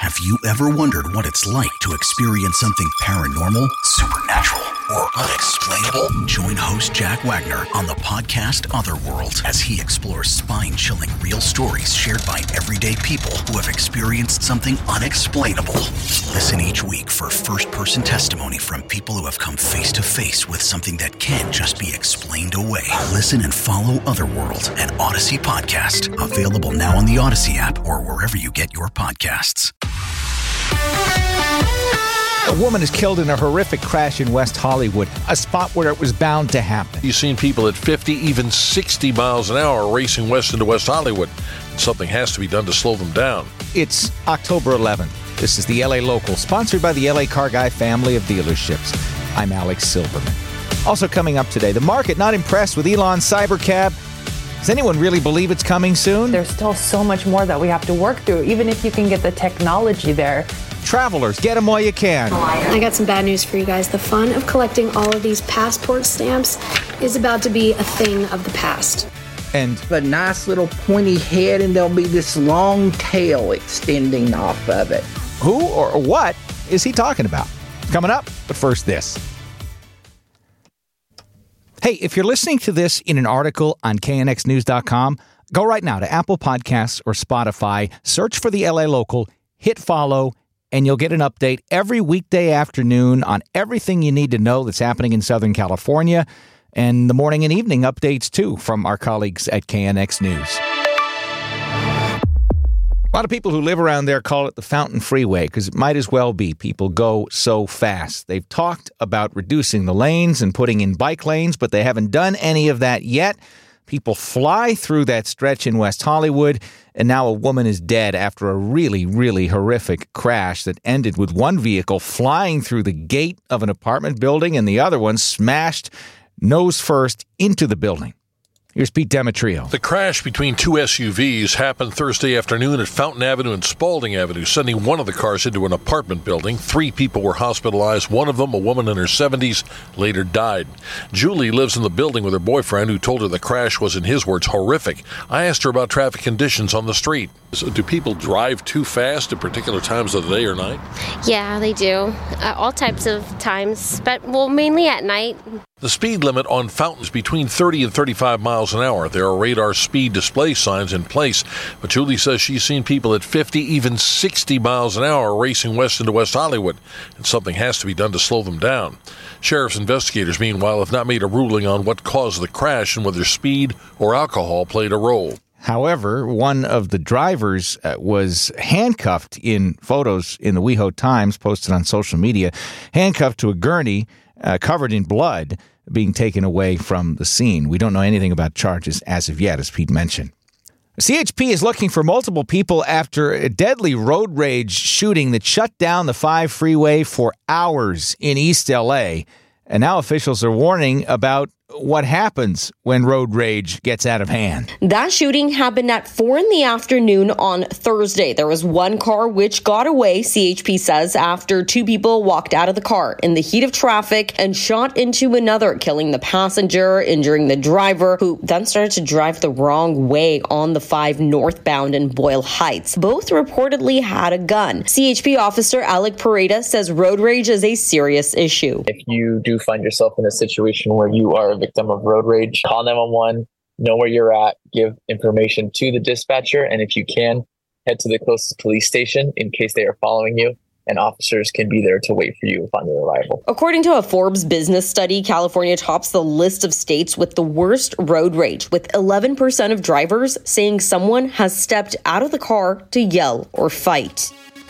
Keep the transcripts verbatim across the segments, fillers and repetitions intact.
Have you ever wondered what it's like to experience something paranormal, supernatural, or unexplainable? Join host Jack Wagner on the podcast Otherworld as he explores spine-chilling real stories shared by everyday people who have experienced something unexplainable. Listen each week for first-person testimony from people who have come face-to-face with something that can't just be explained away. Listen and follow Otherworld, an Odyssey podcast. Available now on the Odyssey app or wherever you get your podcasts. A woman is killed in a horrific crash in West Hollywood, a spot where it was bound to happen. You've seen people at fifty, even sixty miles an hour racing west into West Hollywood. And something has to be done to slow them down. It's October eleventh. This is the L A Local, sponsored by the L A Car Guy family of dealerships. I'm Alex Silverman. Also coming up today, the market not impressed with Elon's Cybercab. Does anyone really believe it's coming soon? There's still so much more that we have to work through, even if you can get the technology there. Travelers, get them while you can. I got some bad news for you guys. The fun of collecting all of these passport stamps is about to be a thing of the past. And a nice little pointy head, and there'll be this long tail extending off of it. Who or what is he talking about? Coming up, but first this. Hey, if you're listening to this in an article on K N X news dot com, go right now to Apple Podcasts or Spotify, search for the L A Local, hit follow, and you'll get an update every weekday afternoon on everything you need to know that's happening in Southern California, and the morning and evening updates, too, from our colleagues at K N X News. A lot of people who live around there call it the Fountain Freeway because it might as well be. People go so fast. They've talked about reducing the lanes and putting in bike lanes, but they haven't done any of that yet. People fly through that stretch in West Hollywood, and now a woman is dead after a really, really horrific crash that ended with one vehicle flying through the gate of an apartment building and the other one smashed nose first into the building. Here's Pete Demetrio. The crash between two S U Vs happened Thursday afternoon at Fountain Avenue and Spalding Avenue, sending one of the cars into an apartment building. Three people were hospitalized. One of them, a woman in her seventies, later died. Julie lives in the building with her boyfriend, who told her the crash was, in his words, horrific. I asked her about traffic conditions on the street. So do people drive too fast at particular times of the day or night? Yeah, they do. Uh, all types of times, but, well, mainly at night. The speed limit on Fountain is between thirty and thirty-five miles an hour. There are radar speed display signs in place, but Julie says she's seen people at fifty, even sixty miles an hour racing west into West Hollywood, and something has to be done to slow them down. Sheriff's investigators, meanwhile, have not made a ruling on what caused the crash and whether speed or alcohol played a role. However, one of the drivers uh, was handcuffed in photos in the WeHo Times posted on social media, handcuffed to a gurney uh, covered in blood, being taken away from the scene. We don't know anything about charges as of yet, as Pete mentioned. C H P is looking for multiple people after a deadly road rage shooting that shut down the five freeway for hours in East L A. And now officials are warning about what happens when road rage gets out of hand. That shooting happened at four in the afternoon on Thursday. There was one car which got away, C H P says, after two people walked out of the car in the heat of traffic and shot into another, killing the passenger, injuring the driver, who then started to drive the wrong way on the five northbound in Boyle Heights. Both reportedly had a gun. C H P officer Alec Pareda says road rage is a serious issue. If you do find yourself in a situation where you are a victim of road rage, call nine one one, know where you're at, give information to the dispatcher, and if you can, head to the closest police station in case they are following you, and officers can be there to wait for you upon your arrival. According to a Forbes business study, California tops the list of states with the worst road rage, with eleven percent of drivers saying someone has stepped out of the car to yell or fight.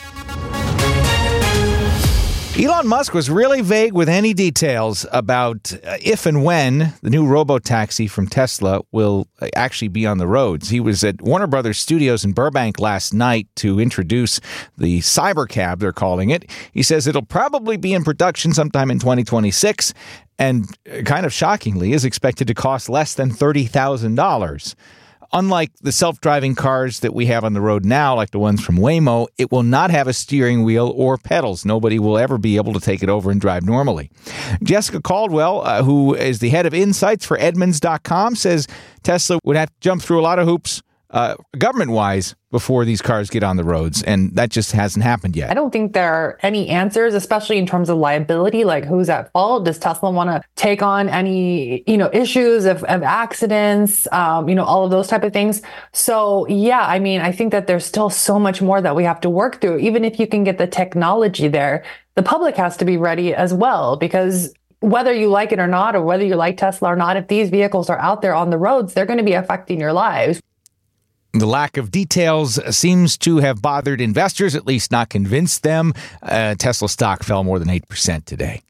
Elon Musk was really vague with any details about uh, if and when the new robotaxi from Tesla will actually be on the roads. He was at Warner Brothers Studios in Burbank last night to introduce the Cybercab, they're calling it. He says it'll probably be in production sometime in twenty twenty-six and, kind of shockingly, is expected to cost less than thirty thousand dollars. Unlike the self-driving cars that we have on the road now, like the ones from Waymo, it will not have a steering wheel or pedals. Nobody will ever be able to take it over and drive normally. Jessica Caldwell, uh, who is the head of insights for Edmunds dot com, says Tesla would have to jump through a lot of hoops uh, government-wise, before these cars get on the roads, and that just hasn't happened yet. I don't think there are any answers, especially in terms of liability, like who's at fault. Does Tesla want to take on any, you know, issues of, of accidents, um, you know, all of those type of things. So, yeah, I mean, I think that there's still so much more that we have to work through. Even if you can get the technology there, the public has to be ready as well, because whether you like it or not, or whether you like Tesla or not, if these vehicles are out there on the roads, they're going to be affecting your lives. The lack of details seems to have bothered investors, at least not convinced them. Uh, Tesla stock fell more than eight percent today.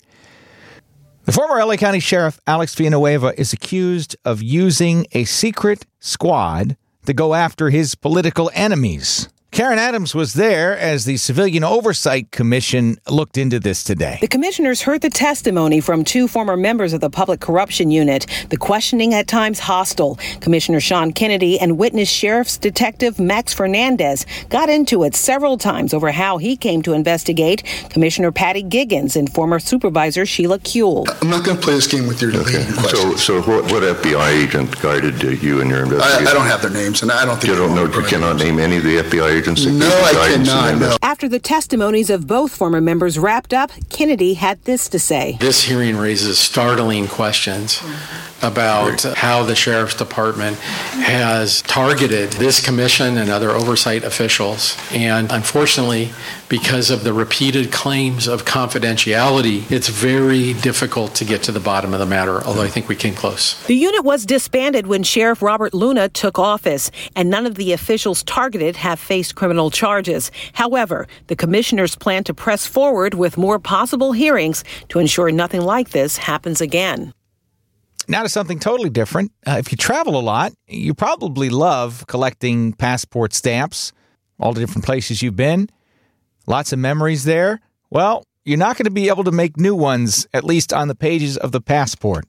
The former L A County Sheriff Alex Villanueva is accused of using a secret squad to go after his political enemies. Karen Adams was there as the Civilian Oversight Commission looked into this today. The commissioners heard the testimony from two former members of the Public Corruption Unit, the questioning at times hostile. Commissioner Sean Kennedy and witness Sheriff's Detective Max Fernandez got into it several times over how he came to investigate Commissioner Patty Giggins and former Supervisor Sheila Kuehl. I'm not going to play this game with your okay. leading questions. So, so what, what F B I agent guided uh, you in your investigation? I, I don't have their names, and I don't think you don't know. You cannot name any of the F B I agents. No, I cannot. No. After the testimonies of both former members wrapped up, Kennedy had this to say. This hearing raises startling questions about how the Sheriff's Department has targeted this commission and other oversight officials. And unfortunately, because of the repeated claims of confidentiality, it's very difficult to get to the bottom of the matter, although I think we came close. The unit was disbanded when Sheriff Robert Luna took office, and none of the officials targeted have faced criminal charges. However, the commissioners plan to press forward with more possible hearings to ensure nothing like this happens again. Now to something totally different. Uh, if you travel a lot, you probably love collecting passport stamps, all the different places you've been. Lots of memories there. Well, you're not going to be able to make new ones, at least on the pages of the passport.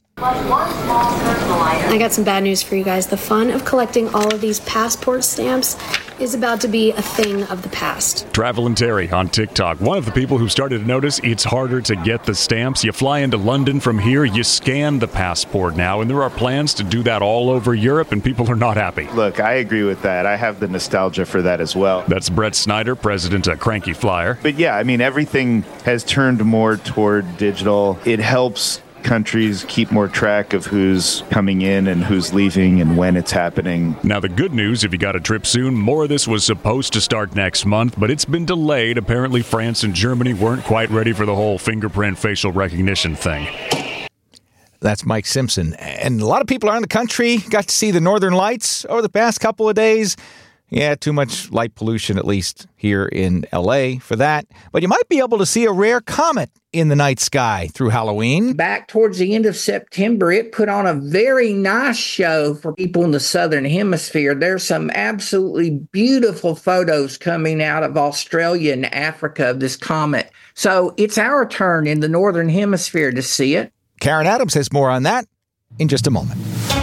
I got some bad news for you guys. The fun of collecting all of these passport stamps is about to be a thing of the past. Travel and Terry on TikTok. One of the people who started to notice it's harder to get the stamps. You fly into London from here, you scan the passport now, and there are plans to do that all over Europe, and people are not happy. Look, I agree with that. I have the nostalgia for that as well. That's Brett Snyder, president of Cranky Flyer. But yeah, I mean, everything has turned more toward digital. It helps countries keep more track of who's coming in and who's leaving and when it's happening. Now, the good news, if you got a trip soon, more of this was supposed to start next month, but it's been delayed. Apparently, France and Germany weren't quite ready for the whole fingerprint facial recognition thing. That's Mike Simpson. And a lot of people around the country got to see the Northern Lights over the past couple of days. Yeah, too much light pollution, at least here in L A for that. But you might be able to see a rare comet in the night sky through Halloween. Back towards the end of September, it put on a very nice show for people in the Southern Hemisphere. There's some absolutely beautiful photos coming out of Australia and Africa of this comet. So it's our turn in the Northern Hemisphere to see it. Karen Adams has more on that in just a moment.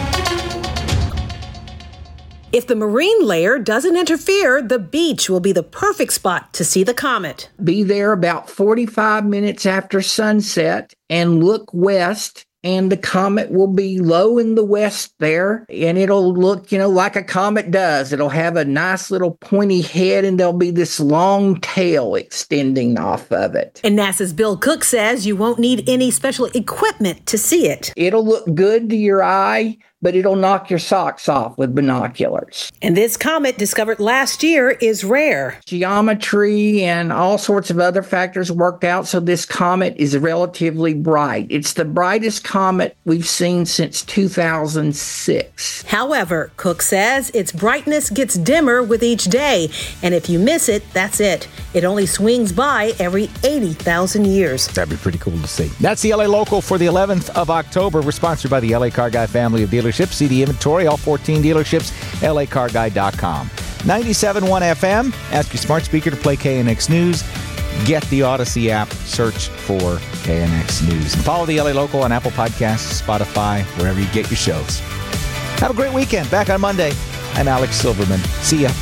If the marine layer doesn't interfere, the beach will be the perfect spot to see the comet. Be there about forty-five minutes after sunset and look west, and the comet will be low in the west there, and it'll look, you know, like a comet does. It'll have a nice little pointy head, and there'll be this long tail extending off of it. And NASA's Bill Cook says you won't need any special equipment to see it. It'll look good to your eye, but it'll knock your socks off with binoculars. And this comet, discovered last year, is rare. Geometry and all sorts of other factors worked out, so this comet is relatively bright. It's the brightest comet we've seen since two thousand six. However, Cook says its brightness gets dimmer with each day, and if you miss it, that's it. It only swings by every eighty thousand years. That'd be pretty cool to see. That's the L A Local for the eleventh of October. We're sponsored by the L A Car Guy family of dealerships. See the inventory, all fourteen dealerships, L A car guy dot com. ninety-seven point one F M. Ask your smart speaker to play K N X News. Get the Odyssey app. Search for K N X News. And follow the L A Local on Apple Podcasts, Spotify, wherever you get your shows. Have a great weekend. Back on Monday. I'm Alex Silverman. See ya.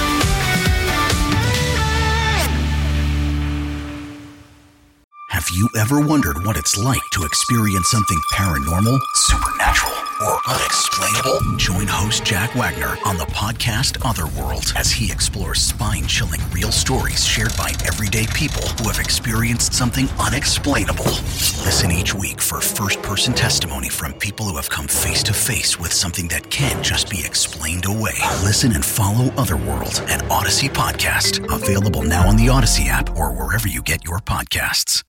Have you ever wondered what it's like to experience something paranormal, supernatural, or unexplainable? Join host Jack Wagner on the podcast Otherworld as he explores spine-chilling real stories shared by everyday people who have experienced something unexplainable. Listen each week for first-person testimony from people who have come face-to-face with something that can't just be explained away. Listen and follow Otherworld, an Odyssey podcast, available now on the Odyssey app or wherever you get your podcasts.